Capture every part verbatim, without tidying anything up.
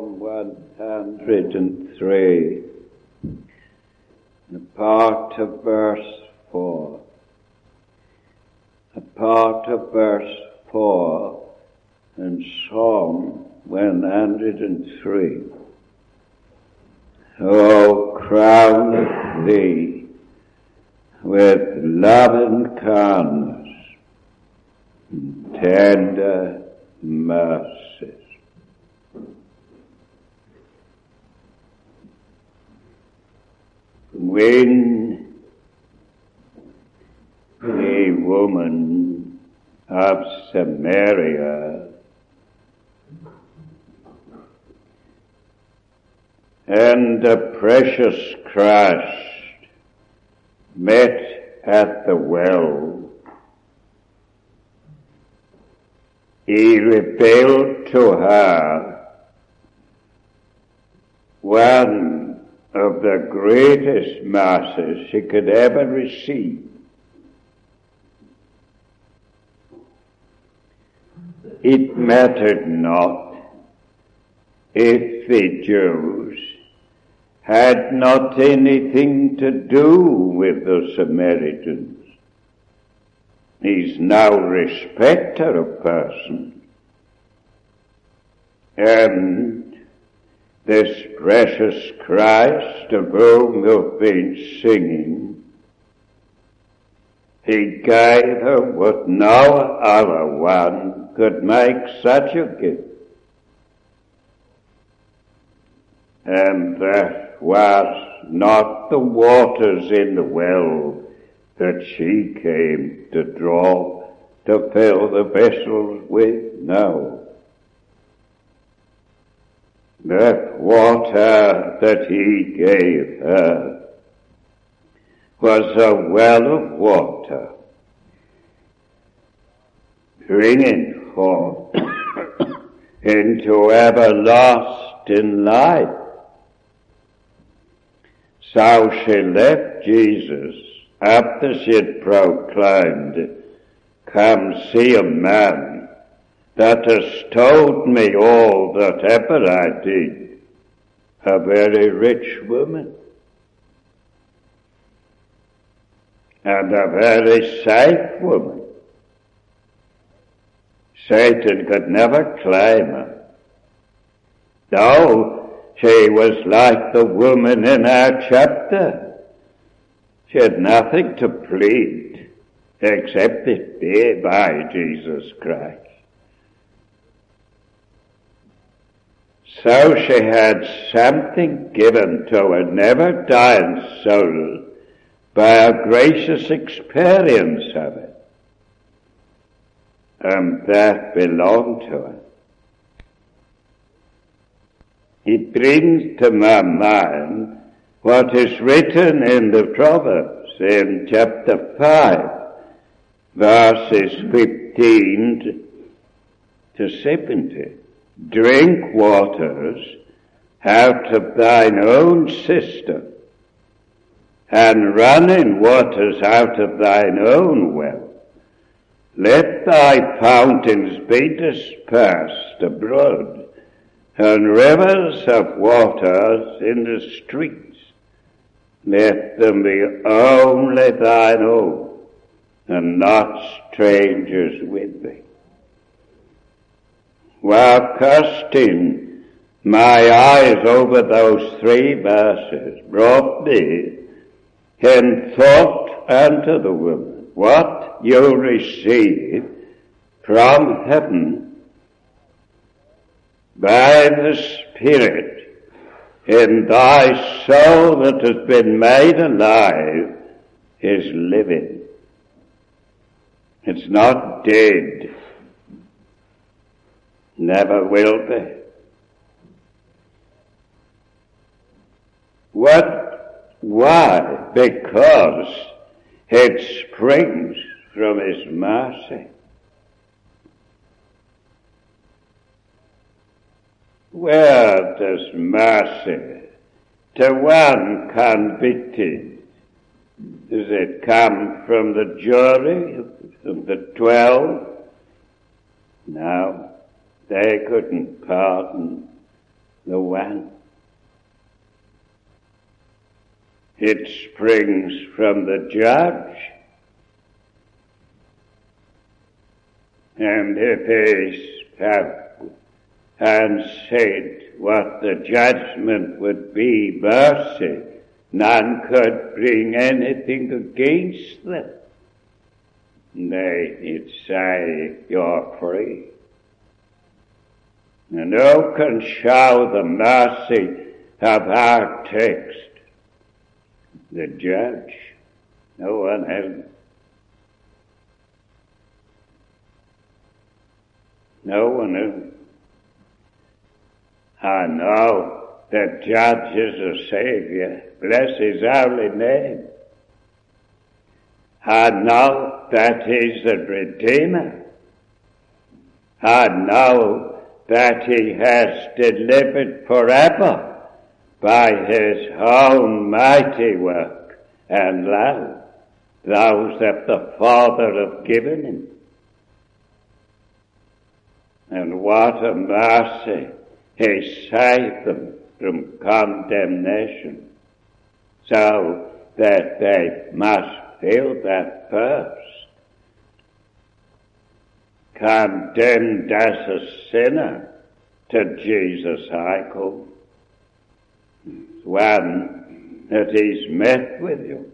Psalm one hundred three, a part of verse four. A part of verse four in Psalm one hundred three. O crown thee with loving kindness and tender mercies. When a woman of Samaria and the precious Christ met at the well, he revealed to her one of the greatest mercies she could ever receive. It mattered not if the Jews had not anything to do with the Samaritans. He's no respecter of persons. And this precious Christ of whom we've been singing, he gave her what no other one could make such a gift. And that was not the waters in the well that she came to draw, to fill the vessels with, no. That water that he gave her was a well of water, bringing forth into everlasting life. So she left Jesus after she had proclaimed, "Come see a man that has told me all that ever I did," a very rich woman, and a very safe woman. Satan could never claim her. No, she was like the woman in our chapter. She had nothing to plead except it be by Jesus Christ. So she had something given to a never-dying soul by a gracious experience of it. And that belonged to her. It brings to my mind what is written in the Proverbs in chapter five, verses fifteen to seventeen. Drink waters out of thine own cistern, and running waters out of thine own well. Let thy fountains be dispersed abroad, and rivers of waters in the streets. Let them be only thine own, and not strangers with thee. While casting my eyes over those three verses, brought me in thought unto the woman, what you receive from heaven by the Spirit in thy soul that has been made alive is living. It's not dead. Never will be. What? Why? Because it springs from his mercy. Where does mercy to one convicted, does it come from the jury of the twelve? No. They couldn't pardon the one. It springs from the judge. And if he spoke and said what the judgment would be, mercy, none could bring anything against them. They'd say, you're free. And who can show the mercy of our text? The judge. No one else. No one else. I know that judge is a Savior. Bless his holy name. I know that he's a Redeemer. I know that he has delivered forever by his own mighty work and love those that the Father hath given him. And what a mercy, he saved them from condemnation, so that they must feel that first. Condemned as a sinner to Jesus I go. One that he's met with you.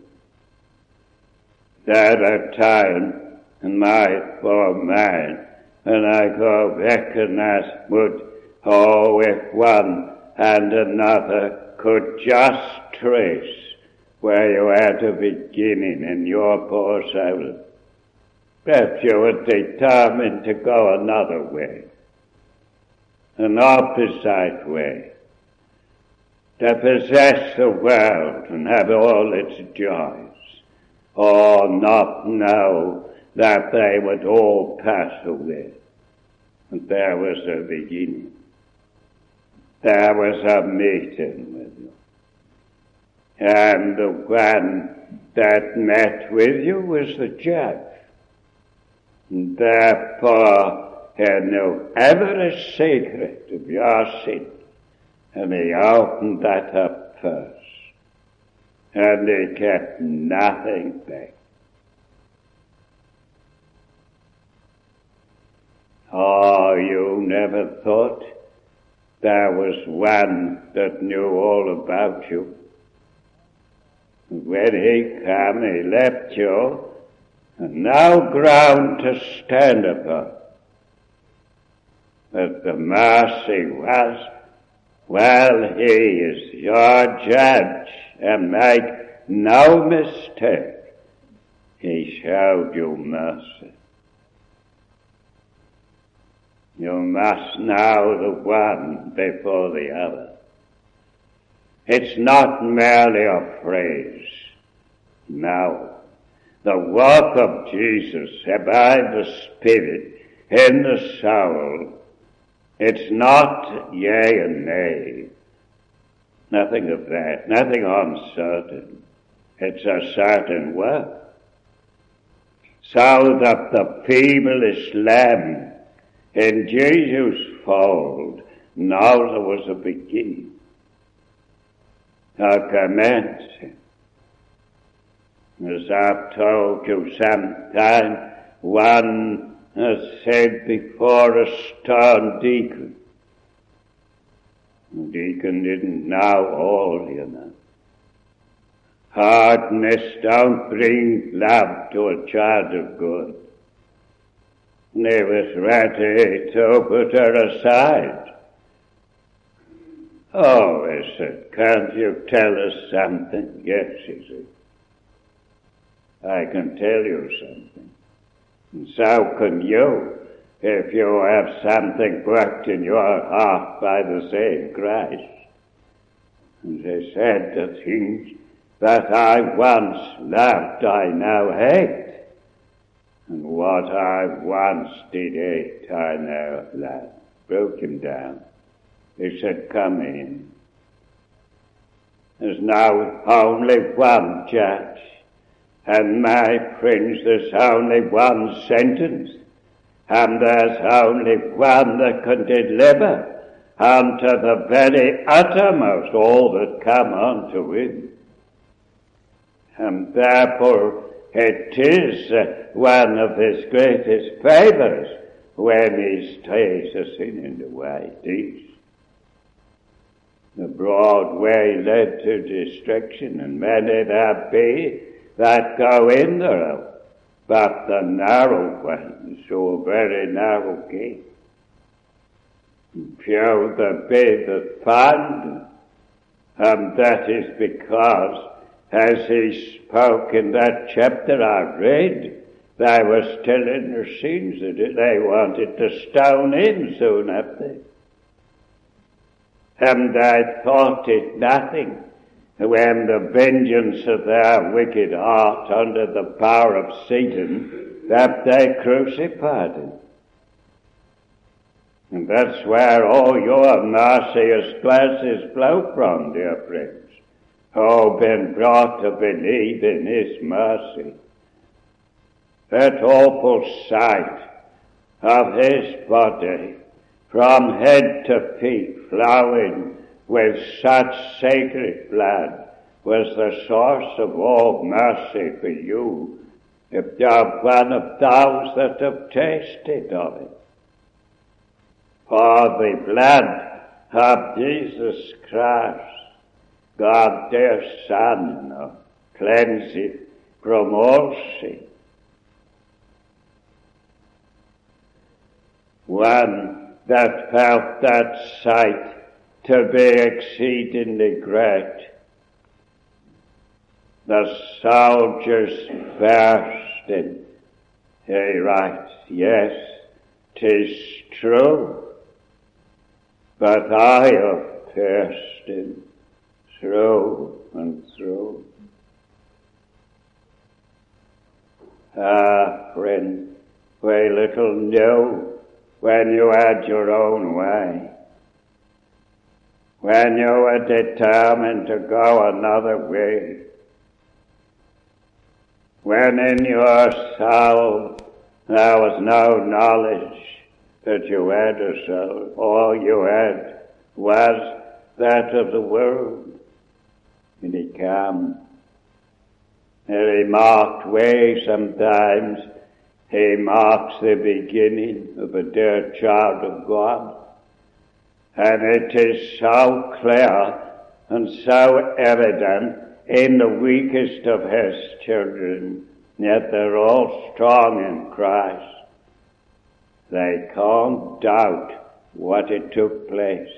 There are times in my poor mind when I go recognize would, oh, if one and another could just trace where you had a beginning in your poor soul. Perhaps you were determined to go another way, an opposite way, to possess the world and have all its joys, or not know that they would all pass away. And there was a beginning. There was a meeting with you. And the one that met with you was the judge. And therefore, he knew every secret of your sin. And he opened that up first. And he kept nothing back. Oh, you never thought there was one that knew all about you. When he came, he left you, and no ground to stand upon. But the mercy was, well, he is your judge, and make no mistake, he showed you mercy. You must know the one before the other. It's not merely a phrase. No. The work of Jesus by the Spirit in the soul, it's not yea and nay. Nothing of that. Nothing uncertain. It's a certain work. So that the feeblest lamb in Jesus' fold, now there was a beginning, a commencing. As I've told you sometime, one has said before a stern deacon. The deacon didn't know all, you know. Hardness don't bring love to a child of God. And he was ready to put her aside. Oh, he said, can't you tell us something? Yes, he said. I can tell you something. And so can you, if you have something worked in your heart by the same Christ. And he said, the things that I once loved I now hate. And what I once did hate, I now love. Broke him down. He said, come in. There's now only one judge. And my friends, there's only one sentence. And there's only one that can deliver and to the very uttermost all that come unto him. And therefore it is uh, one of his greatest favours when he stays us in the way it is. The broad way led to destruction, and many there be that go in thereof, but the narrow way is so very narrow gate. Few there be that find, and that is because, as he spoke in that chapter I read, they were still in their sins, that they wanted to stone him soon after. And I thought it nothing when the vengeance of their wicked heart under the power of Satan, that they crucified him. And that's where all your mercious blessings flow from, dear friends, who been brought to believe in his mercy. That awful sight of his body from head to feet flowing with such sacred blood was the source of all mercy for you, if you're one of those that have tasted of it. For the blood of Jesus Christ, God their Son, cleanseth from all sin. One that felt that sight to be exceedingly great. The soldiers bursting. He writes, yes, 'tis true, but I have pierced him through and through. Ah, friend, we little knew when you had your own way, when you were determined to go another way, when in your soul there was no knowledge that you had a soul, all you had was that of the world. And he came, and he marked way sometimes. He marks the beginning of a dear child of God. And it is so clear and so evident in the weakest of his children, yet they're all strong in Christ. They can't doubt what it took place.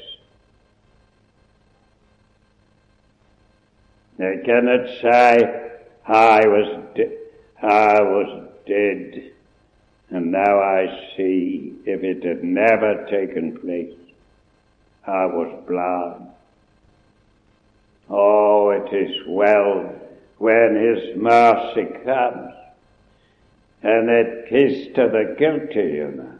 They cannot say, I was, de- I was dead, and now I see, if it had never taken place, I was blind. Oh, it is well when his mercy comes, and it is to the guilty, you know.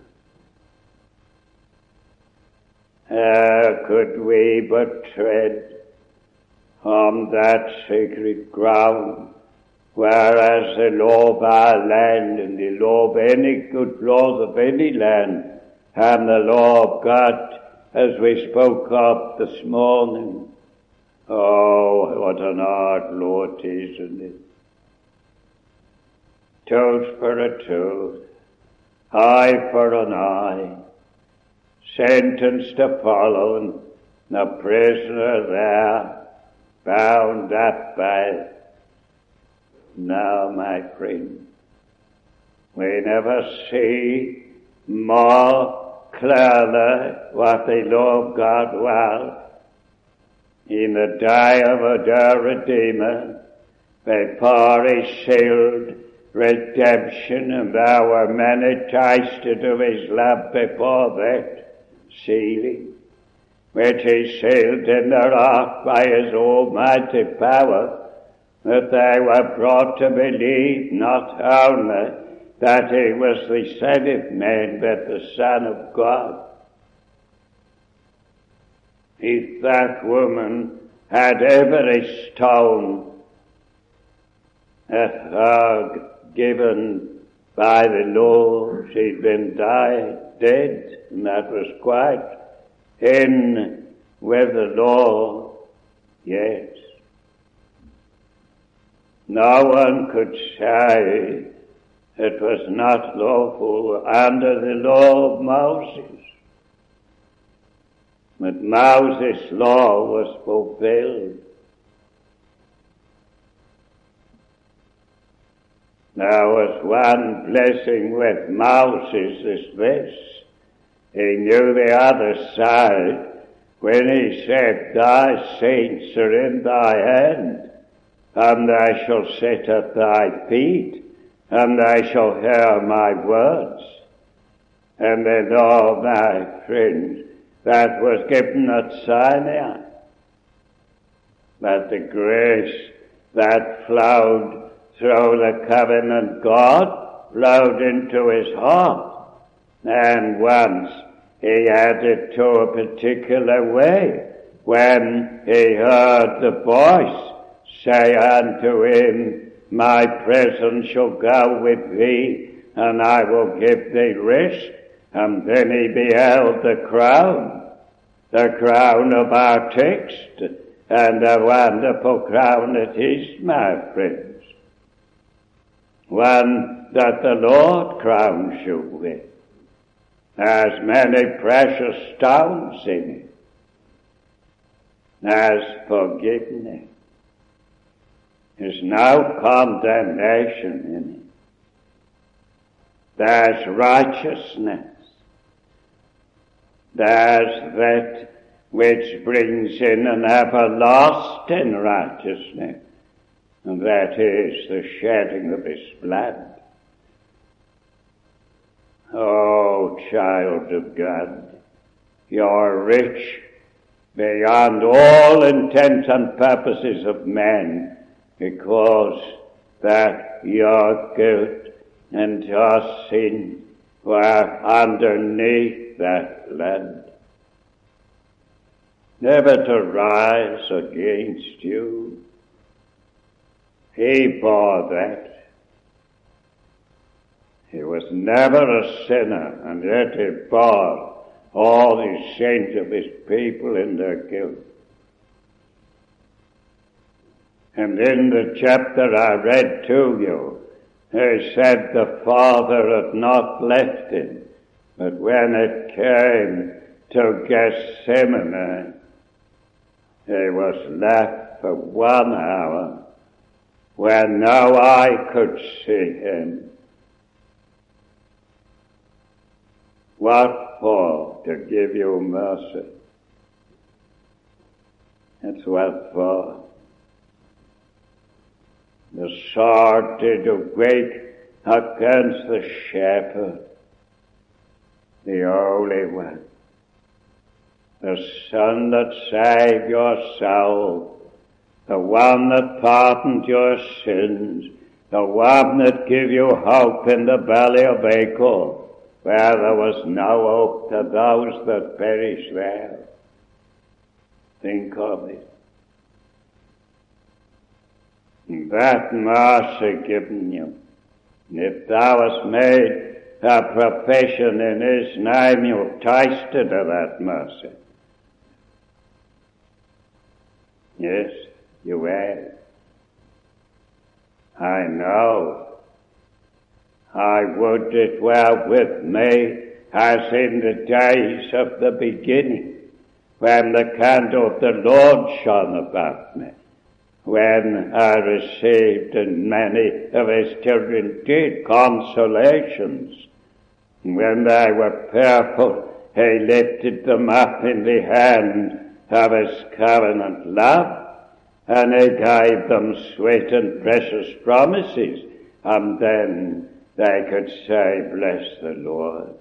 How could we but tread on that sacred ground, whereas the law of our land and the law of any good laws of any land and the law of God, as we spoke of this morning, oh, what an hard law it is, isn't it? Tooth for a tooth, eye for an eye, sentence to follow, and the prisoner there, bound up by it. Now, my friend, we never see more clearly what the law of God was in the day of our Redeemer, before he sealed redemption, and there were many tasted of his love before that sealing, which he sealed in their heart by his almighty power, that they were brought to believe not only that he was the Son of Man, but the Son of God. If that woman had every stone at her given by the law, she'd been died, dead, and that was quite in with the law? Yes. No one could say it was not lawful under the law of Moses. But Moses' law was fulfilled. There was one blessing with Moses is this. He knew the other side when he said, thy saints are in thy hand, and they shall sit at thy feet, and they shall hear my words. And then all my friends, that was given at Sinai. But the grace that flowed through the covenant God flowed into his heart. And once he had it to a particular way, when he heard the voice say unto him, my presence shall go with thee, and I will give thee rest. And then he beheld the crown, the crown of our text, and a wonderful crown it is, my friends. One that the Lord crowns you with. There's many precious stones in it. There's forgiveness. There's no condemnation in it. There's righteousness. There's that which brings in an everlasting righteousness, and that is the shedding of his blood. Oh, child of God, you're rich beyond all intents and purposes of men, because that your guilt and your sin were underneath that blood. Never to rise against you. He bore that. He was never a sinner, and yet he bore all the sins of his people in their guilt. And in the chapter I read to you, he said the Father had not left him, but when it came to Gethsemane, he was left for one hour when no eye could see him. What for? To give you mercy. That's what for. The sword did awake against the shepherd, the Holy One, the Son that saved your soul, the one that pardoned your sins, the one that gave you hope in the valley of Achor, where there was no hope to those that perish there. Think of it. That mercy given you. If thou hast made a profession in his name, you've tasted of that mercy. Yes, you have. I know. I would it were with me as in the days of the beginning, when the candle of the Lord shone about me, when I received and many of his children did consolations. When they were fearful, he lifted them up in the hand of his covenant love, and he gave them sweet and precious promises, and then they could say, bless the Lord.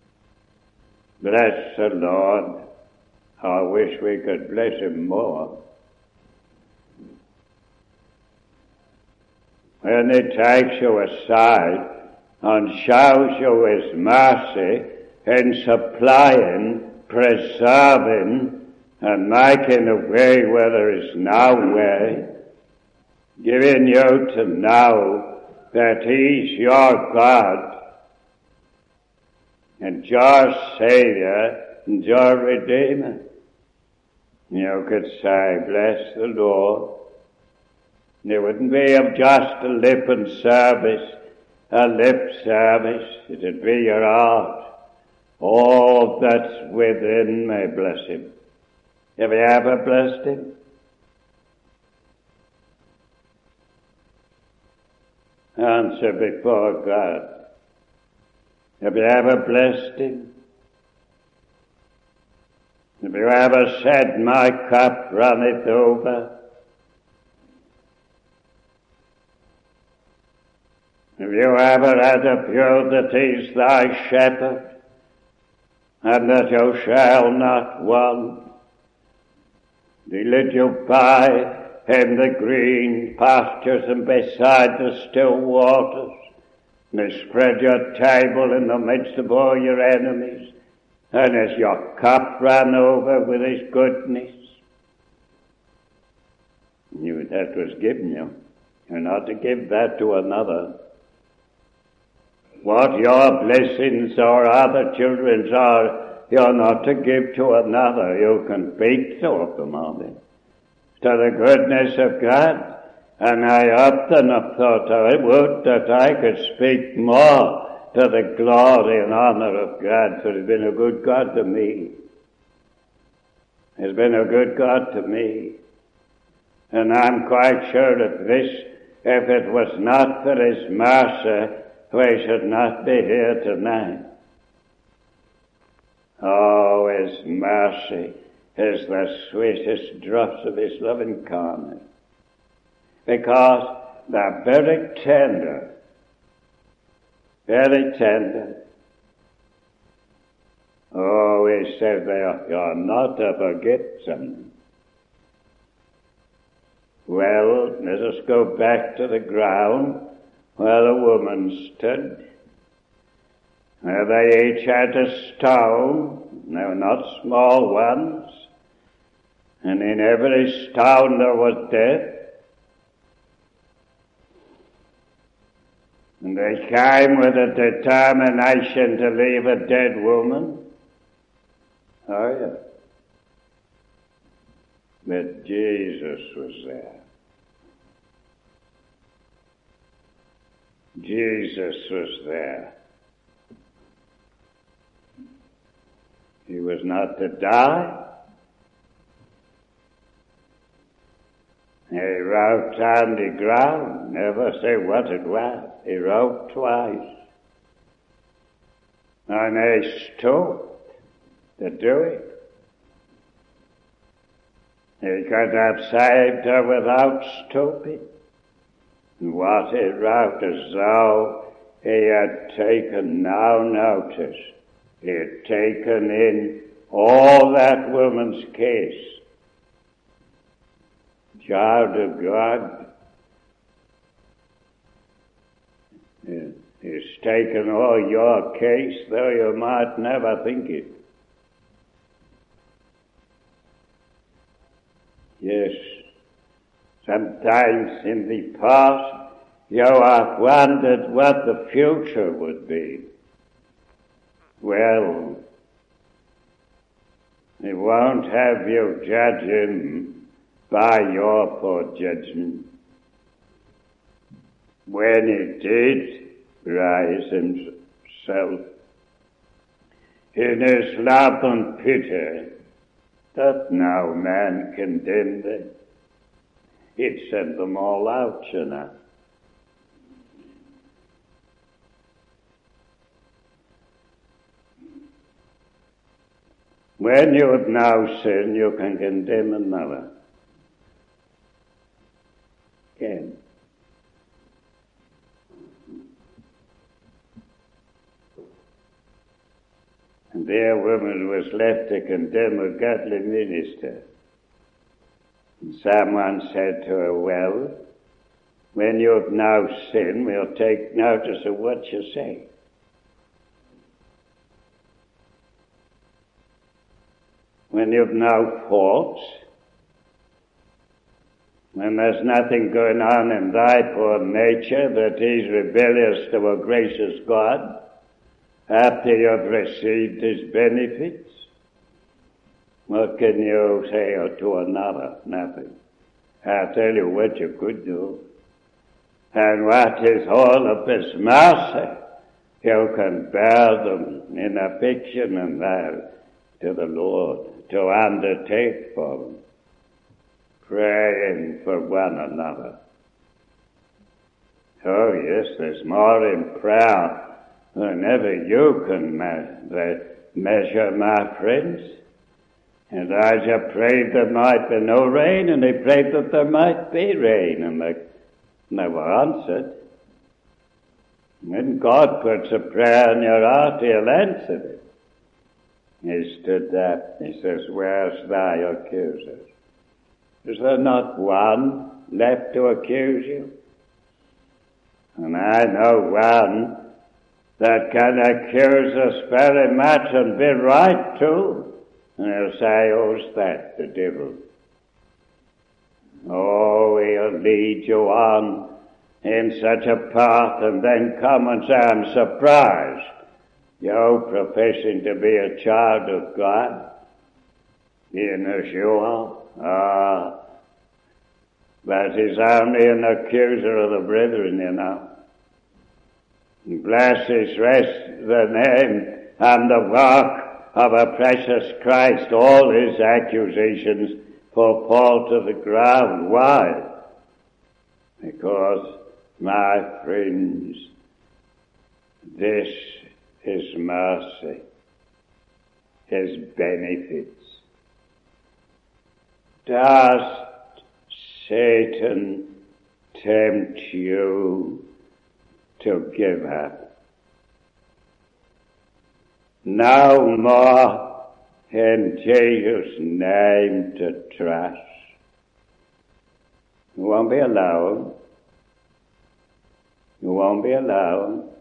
Bless the Lord. I wish we could bless him more. When he takes you aside and shows you his mercy in supplying, preserving, and making a way where there is no way, giving you to know that he's your God and your Savior, and your Redeemer. You could say, bless the Lord. It wouldn't be of just a lip and service, a lip service. It'd be your heart. All that's within may bless him. Have you ever blessed him? Answer before God. Have you ever blessed him? Have you ever said, my cup runneth over? Have you ever had a view that he's thy shepherd, and that you shall not want? He led you by in the green pastures and beside the still waters, and he spread your table in the midst of all your enemies, and as your cup ran over with his goodness. You, that was given you. You're not to give that to another. What your blessings or other children's are, you're not to give to another. You can speak to them of it, to the goodness of God. And I often have thought I would that I could speak more to the glory and honor of God, for he's been a good God to me. He's been a good God to me. And I'm quite sure of this, if it was not for his mercy, we should not be here tonight. Oh, his mercy is the sweetest drops of his loving kindness, because they're very tender, very tender. Oh, he says they are, you're not to forget something. Well, let us go back to the ground where the woman stood. Now they each had a stone, they were not small ones, and in every stone there was death. And they came with a determination to leave a dead woman. Oh, yeah. But Jesus was there. Jesus was there. He was not to die. He wrote on the ground, never say what it was. He wrote twice. And he stooped to do it. He could have saved her without stooping. And what he wrote, as though he had taken no notice. He had taken in all that woman's case. Child of God, he's taken all your case, though you might never think it. Yes, sometimes in the past you have wondered what the future would be. Well, he won't have you judge him by your poor judgment. When he did rise himself in his love and pity, that no man condemned them. He'd sent them all out, you know. When you have now sinned, you can condemn another. Again. And there a woman was left to condemn a godly minister. And someone said to her, well, when you have now sinned, we'll take notice of what you say. When you've no faults, when there's nothing going on in thy poor nature that is rebellious to a gracious God, after you've received his benefits, What can you say to another? Nothing. I'll tell you what you could do. And what is all of His mercy, you can bear them in affection and love to the Lord, to undertake for them, praying for one another. Oh yes, there's more in prayer than ever you can me- measure, my friends. Elijah prayed there might be no rain, and he prayed that there might be rain, and they, they were answered. When God puts a prayer in your heart, He'll answer it. He stood up, he says, where's thy accuser? Is there not one left to accuse you? And I know one that can accuse us very much and be right too. And he'll say, who's that? The devil. Oh, he'll lead you on in such a path and then come and say, I'm surprised. You're professing to be a child of God. Being as you are. Ah, but he's only an accuser of the brethren, you know. Blessed rest the name and the work of a precious Christ. All his accusations fall to the ground. Why? Because, my friends, this is mercy, His benefits. Does Satan tempt you to give up? No more in Jesus' name to trust. You won't be alone. You won't be alone.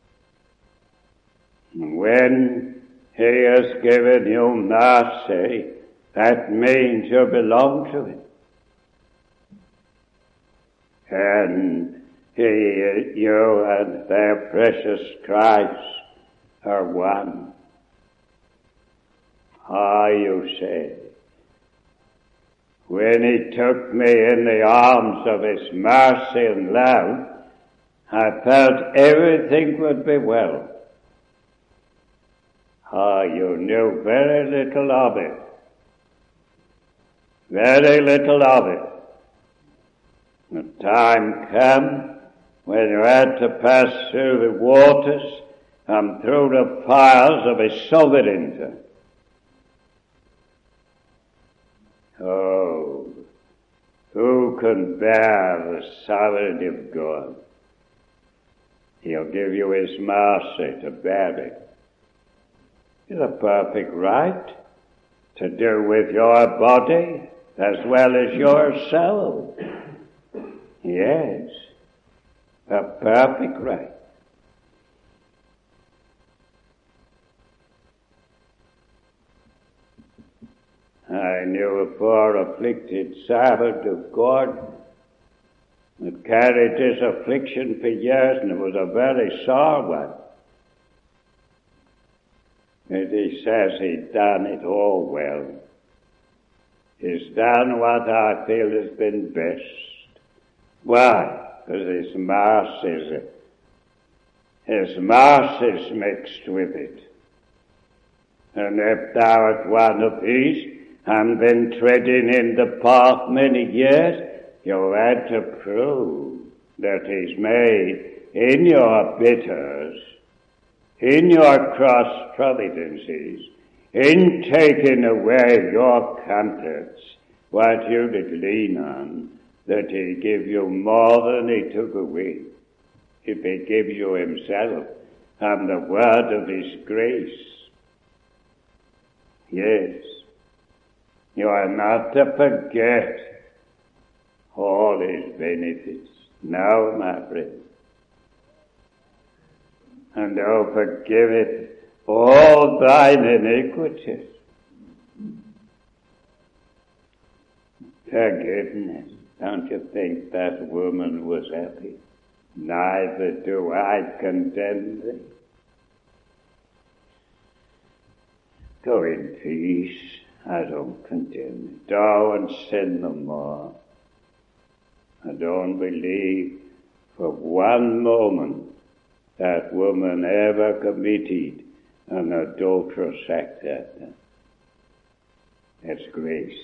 When He has given you mercy, that means you belong to Him. And He, you and their precious Christ are one. Ah, you say, when He took me in the arms of His mercy and love, I felt everything would be well. Ah, you knew very little of it. Very little of it. The time came when you had to pass through the waters and through the fires of His sovereignty. Oh, who can bear the sovereignty of God? He'll give you His mercy to bear it. It's a perfect right to do with your body as well as your soul. Yes, a perfect right. I knew a poor afflicted servant of God that carried this affliction for years, and it was a very sore one. And he says he'd done it all well. He's done what I feel has been best. Why? Because His mercy's, His mercy's mixed with it. And if thou art one of these, and been treading in the path many years, you had to prove that He's made in your bitters, in your cross providences, in taking away your comforts, what you did lean on, that He give you more than He took away. If He gives you Himself and the word of His grace. Yes. You are not to forget all His benefits. No, my friend. And thou forgiveth all thine iniquities. Forgiveness. Don't you think that woman was happy? Neither do I condemn thee. Go in peace I don't condemn it. Go and sin no more. I don't believe for one moment that woman ever committed an adulterous act at them. That's grace.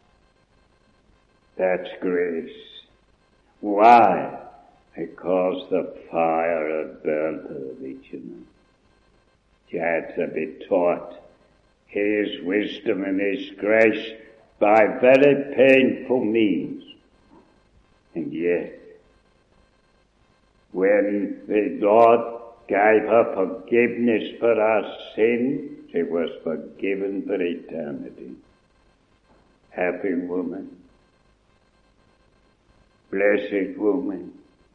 That's grace. Why? Because the fire had burnt her original. She had to be taught His wisdom and His grace by very painful means. And yet, when the Lord gave her forgiveness for our sins, she was forgiven for eternity. Happy woman. Blessed woman.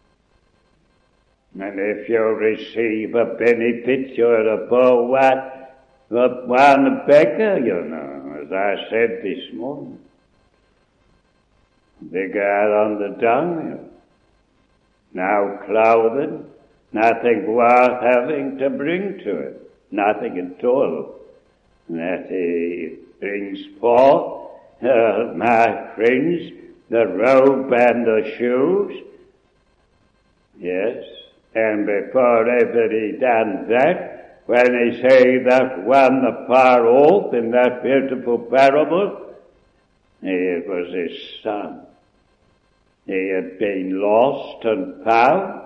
And if you receive a benefit, you're above what? But one beggar, you know, as I said this morning. The guy on the dunghill. Now clothing, nothing worth having to bring to it. Nothing at all. That he brings forth, uh, my friends, the robe and the shoes. Yes. And before ever he done that, when he say that one the far off in that beautiful parable, it was his son. He had been lost and found,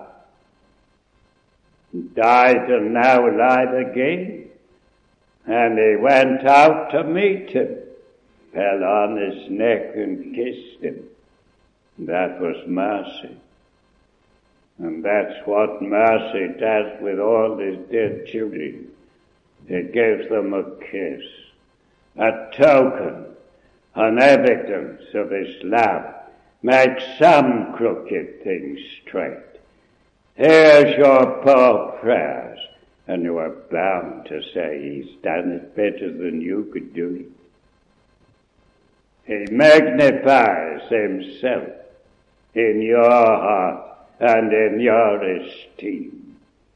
died and now alive again, and he went out to meet him, fell on his neck and kissed him. That was mercy. And that's what mercy does with all his dead children. It gives them a kiss, a token, an evidence of his love. Make some crooked things straight. Here's your poor prayers, and you are bound to say he's done it better than you could do it. He magnifies himself in your heart and in your esteem.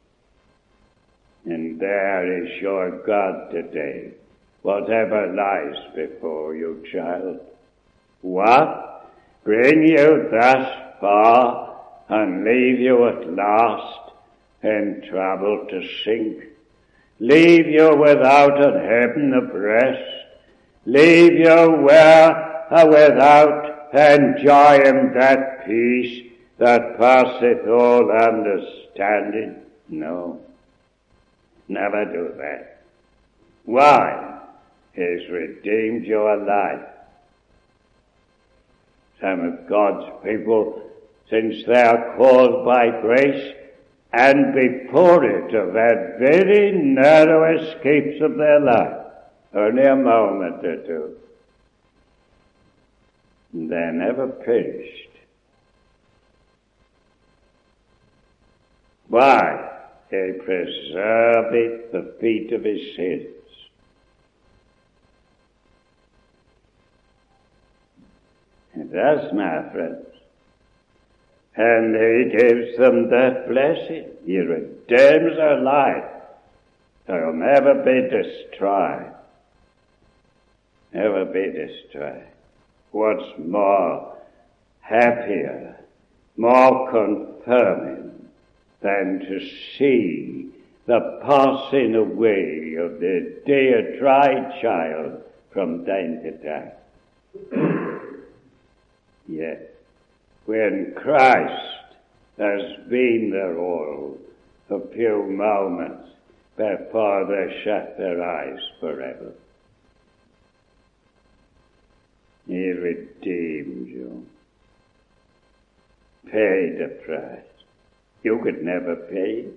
And there is your God today, whatever lies before you, child. What? Bring you thus far and leave you at last in trouble to sink. Leave you without a heaven of rest. Leave you where uh, without enjoying that peace that passeth all understanding. No, never do that. Why? He's redeemed your life. Some of God's people, since they are called by grace, and before it have had very narrow escapes of their life, only a moment or two, they never perished. Why? He preserveth the feet of his saints. It does, my friends. And he gives them that blessing. He redeems their life. They'll never be destroyed. Never be destroyed. What's more happier, more confirming than to see the passing away of the dear tried child from time to time? Yes, when Christ has been there all a few moments before they shut their eyes forever. He redeemed you, paid the price. You could never pay.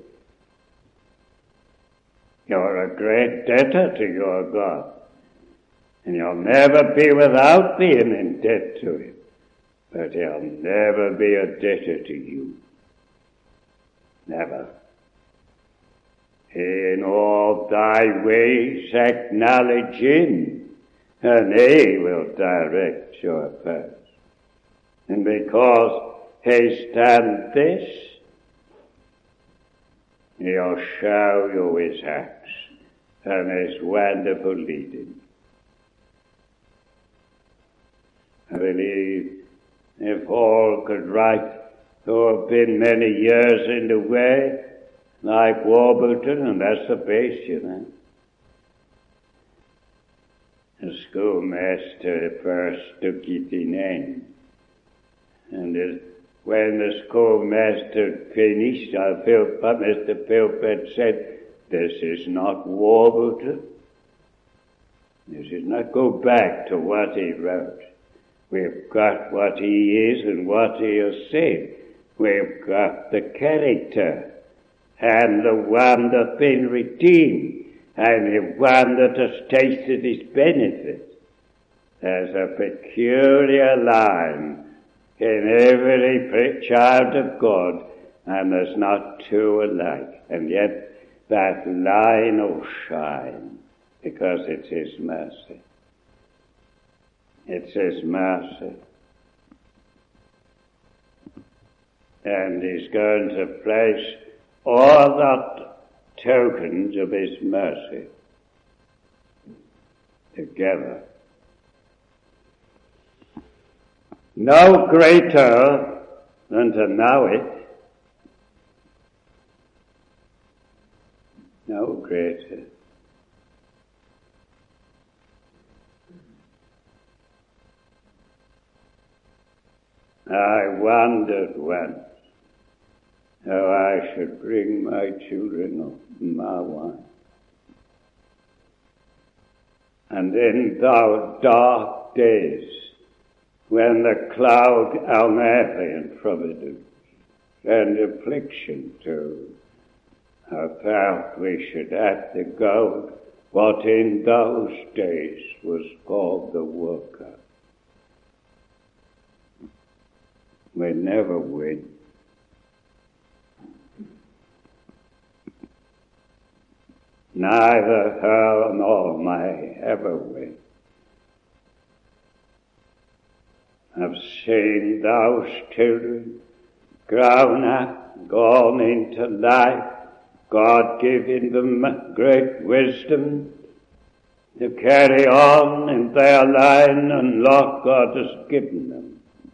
You're a great debtor to your God, and you'll never be without being in debt to him. But he'll never be a debtor to you. Never. In all thy ways acknowledge him, and he will direct your paths. And because he's done this, he'll show you his acts and his wonderful leading. believe if all could write who have been many years in the way, like Warburton, and that's the base, you know. The schoolmaster first took it in hand, and it, when the schoolmaster finished, I felt, but Mister Philpott said, "This is not Warburton. This is not." Go back to what he wrote. We've got what he is and what he has said. We've got the character and the one that's been redeemed and the one that has tasted his benefit. There's a peculiar line in every child of God, and there's not two alike. And yet that line will shine because it's his mercy. It's his mercy. And he's going to place all that tokens of his mercy together. No greater than to know it. No greater. I wondered once how I should bring my children up, my wife. And in those dark days, when the cloud hung heavy in providence and affliction too, I felt we should have to go what in those days was called the worker. We never win. Neither her nor may ever win. I've seen those children grown up, gone into life, God giving them great wisdom to carry on in their line and lot God has given them.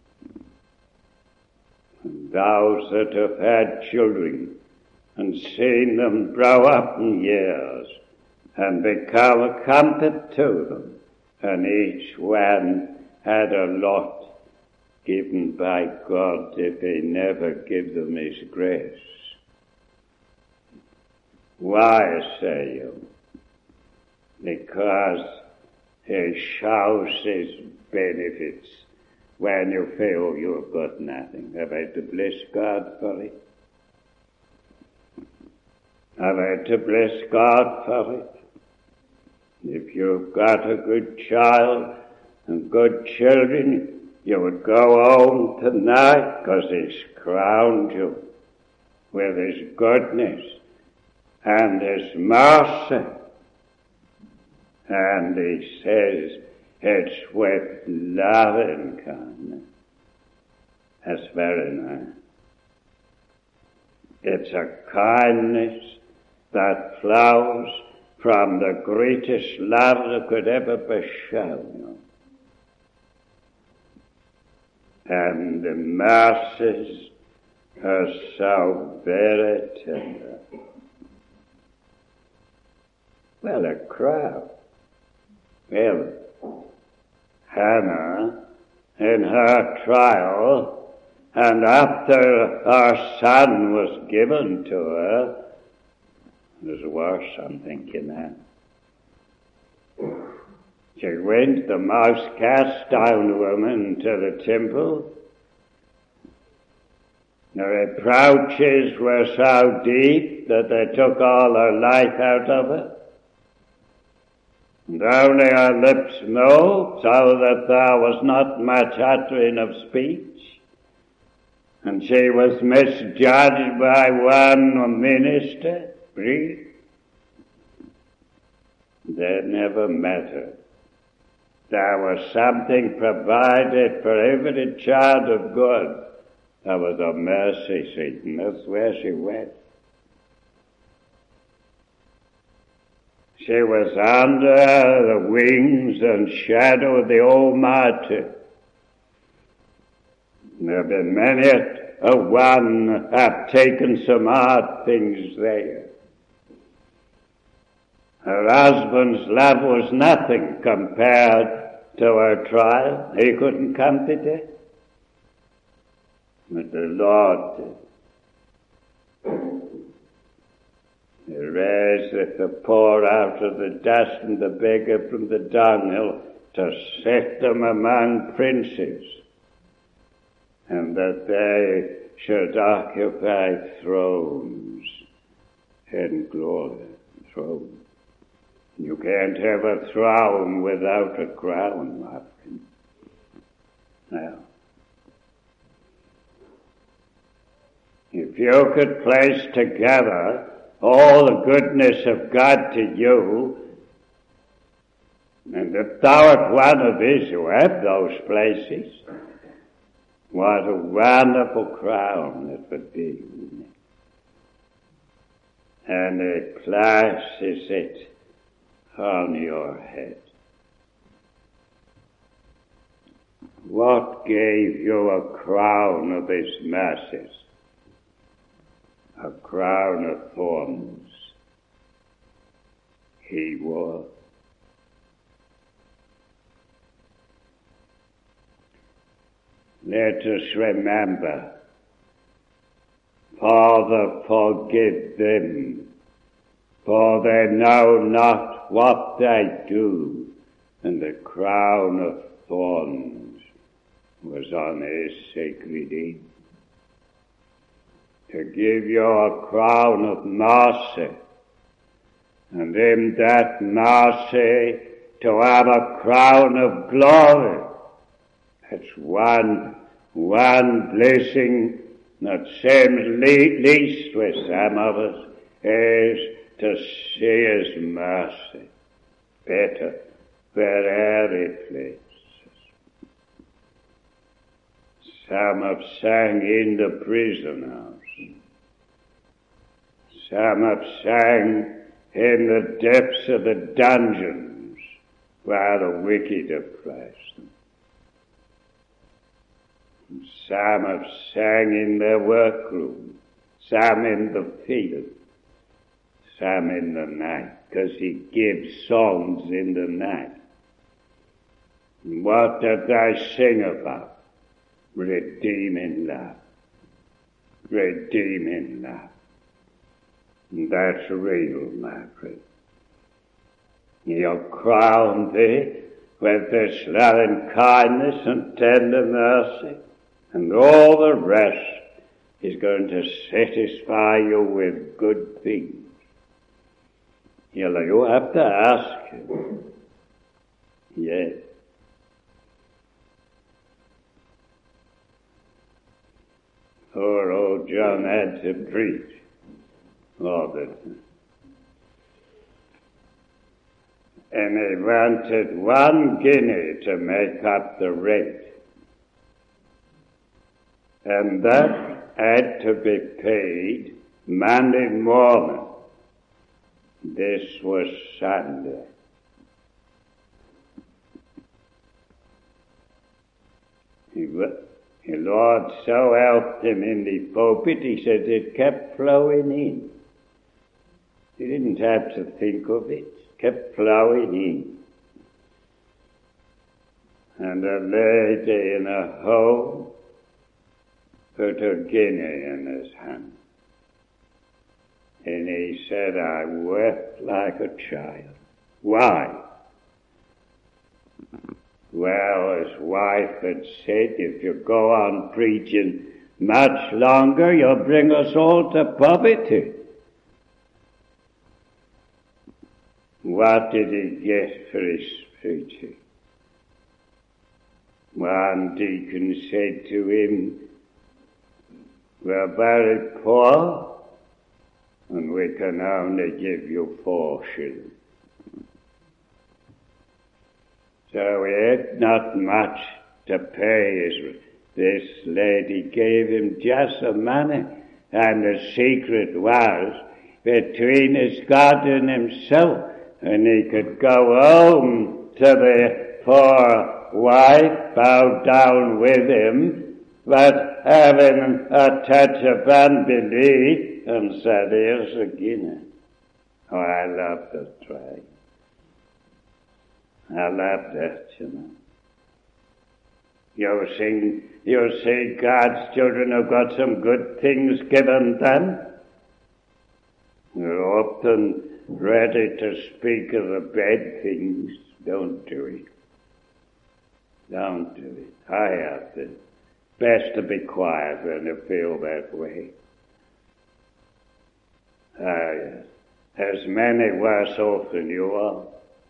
And those that have had children and seen them grow up in years and become a comfort to them, and each one had a lot given by God if he never give them his grace. Why, say you? Because he shows his benefits when you feel you've got nothing. Have I to bless God for it? Have I to bless God for it? If you've got a good child and good children, you would go home tonight because he's crowned you with his goodness and his mercy. And he says it's with loving kindness. That's very nice. It's a kindness that flows from the greatest love that could ever be shown you. And the mercies are so very tender. Well, a crowd. Well, Hannah, in her trial, and after her son was given to her, there's worse, I'm thinking now. She went, the mouse cast down woman to the temple. The reproaches were so deep that they took all her life out of her. And only her lips moved, so that there was not much uttering of speech. And she was misjudged by one minister, brief. That never mattered. There was something provided for every child of God. There was a mercy seat, and that's where she went. She was under the wings and shadow of the Almighty, There have been many a one have taken some hard things there. Her husband's love was nothing compared to her trial. He couldn't come to death. But the Lord did. He raised the poor out of the dust and the beggar from the dunghill to set them among princes, and that they should occupy thrones in glory. Thrones. You can't have a throne without a crown, my friend. Now, if you could place together all the goodness of God to you, and if thou art one of his who have those places, what a wonderful crown it would be. And he places it on your head. What gave you a crown of his mercies? A crown of thorns he wore. Let us remember, Father, forgive them, for they know not what they do. And the crown of thorns was on his sacred head. To give you a crown of mercy, and in that mercy to have a crown of glory. That's one, one blessing that seems le- least with some of us, is to see his mercy better wherever it places. Some have sang in the prison house. Some have sang in the depths of the dungeons where the wicked have placed them. Some have sang in their workroom, some in the field, some in the night, because he gives songs in the night. What did they sing about? Redeeming love. Redeeming love. And that's real, my friend. He'll crown thee with this loving kindness and tender mercy, and all the rest is going to satisfy you with good things. You'll you have to ask him. Yes. Poor old John had to preach all the time. And he wanted one guinea to make up the rent. And that had to be paid Monday morning. This was Sunday. He, the Lord so helped him in the pulpit, he said it kept flowing in. He didn't have to think of it. It kept flowing in. And a lady in a home put a guinea in his hand. And he said, I wept like a child. Why? Well, his wife had said, if you go on preaching much longer, you'll bring us all to poverty. What did he get for his preaching? One deacon said to him, we're very poor, and we can only give you four shillings. So he had not much to pay. His, this lady gave him just the money, and the secret was between his God and himself, and he could go home to the poor wife, bow down with him, but having a touch of unbelief, and said, here's a guinea. Oh, I love the try. I love that, you know. You see, you see God's children have got some good things given them. They're often ready to speak of the bad things. Don't do it. Don't do it. I have to. Best to be quiet when you feel that way. Uh, there's many worse off than you are.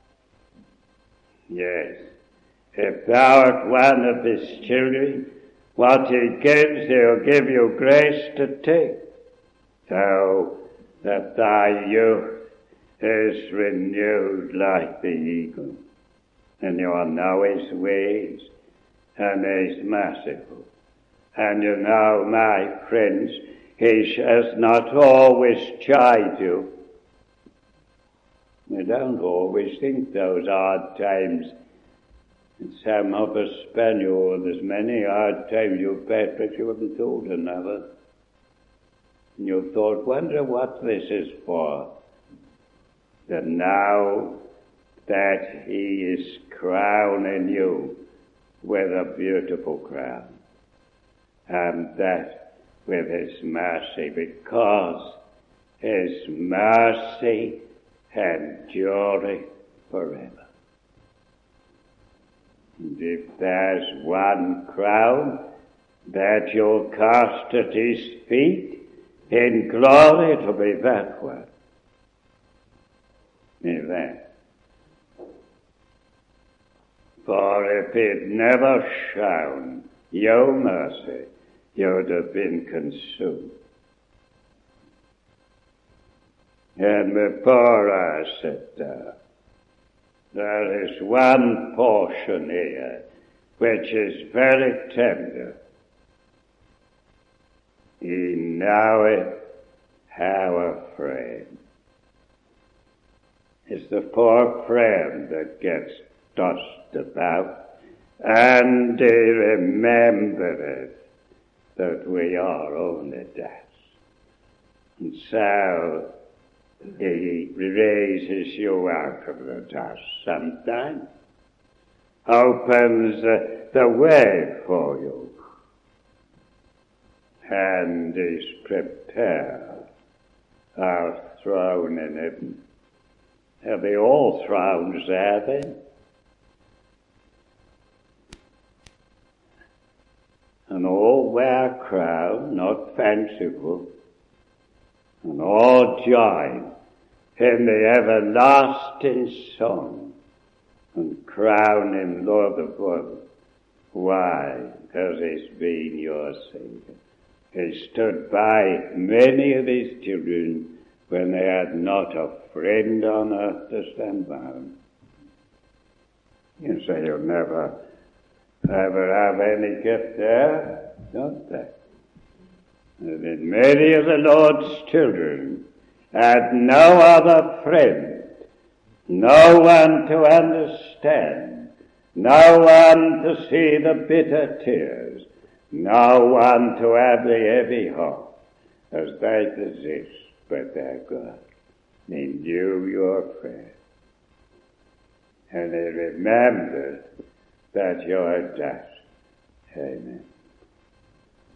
Yes. If thou art one of his children, what he gives, he'll give you grace to take. So that thy youth is renewed like the eagle, and you will know his ways, and he is merciful. And you know, my friends, he has not always chide you. We don't always think those hard times. And some of us spend you, there's many hard times you've had, but you haven't told another. And you thought, wonder what this is for. And now that he is crowning you with a beautiful crown, and that with his mercy, because his mercy endureth forever. And if there's one crown that you'll cast at his feet in glory, it'll be that one. Amen. For if he'd never shown your mercy, you'd have been consumed. And before I sit down, there is one portion here which is very tender. He knoweth our friend. It's the poor friend that gets tossed about, and he remembereth that we are only dust. And so he raises you out of the dust sometimes, opens uh, the way for you, and is prepared our throne in heaven. Have they all thrones there then? And all wear a crown, not fanciful, and all join in the everlasting song and crown him Lord of all. Why? Because he's been your Savior. He stood by many of his children when they had not a friend on earth to stand by them. You say you'll never, ever have any gift there, don't they? And then many of the Lord's children had no other friend, no one to understand, no one to see the bitter tears, no one to have the heavy heart, as they possessed but their God. They knew your friend, and they remembered that you are dust. Amen.